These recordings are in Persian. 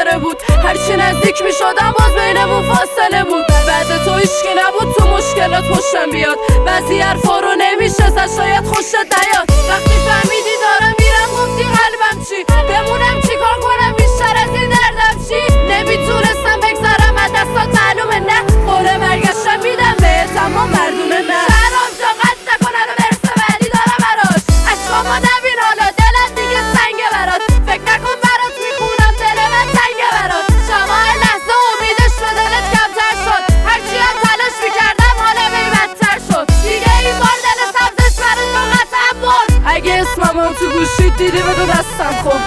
خاطره بود. هرچی نزدیک می شدم باز بینمون فاصله بود. بعد تو هیچکی نبود تو مشکلات پشتم بیاد. بعضی حرفا رو نمیشه زد شاید خوشت نیاد. وقتی فهمیدی دارم میرم گفتی قلبم چی؟ بمونم چی کار کنم بیشتر از این دردم چی؟ نمیتونستم بگذارم از دستات معلومه نه. قول برگشتم میدم بهت اما مردونه نه. شهرام جا قد نکنن و برسه ولی دارم براش. عشقامو نبین حالا دلت دیگه سنگه برات. فکر نکن برات میخونم دل من تنگه برات. شماع لحظه امیدش به دلت کمتر شد. هرچی هم تلاش میکردم حالا بی بدتر شد. دیگه این بار دل سبزش برات تو قطعا برد. اگه اسممو تو گوشید دیدی بگو دستم خورد.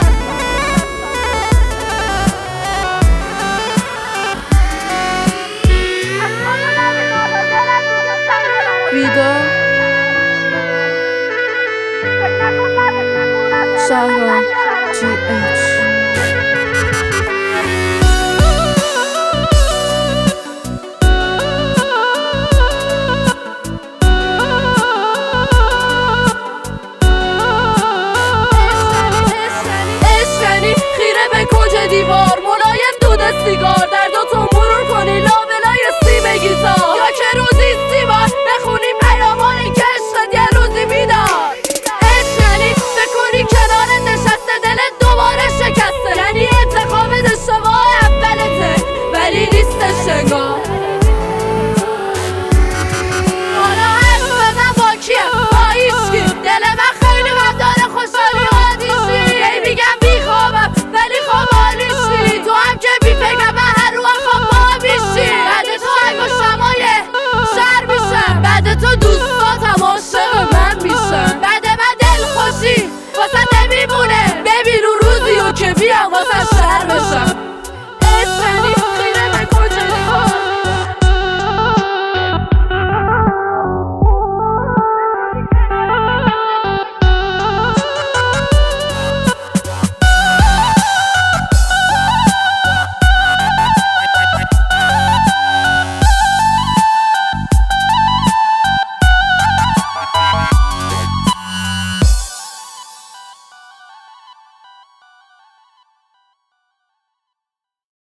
بیدار شهرام جی اچ. عشق یعنی خیره به کج دیوار، ملایم دود سیگار، درد و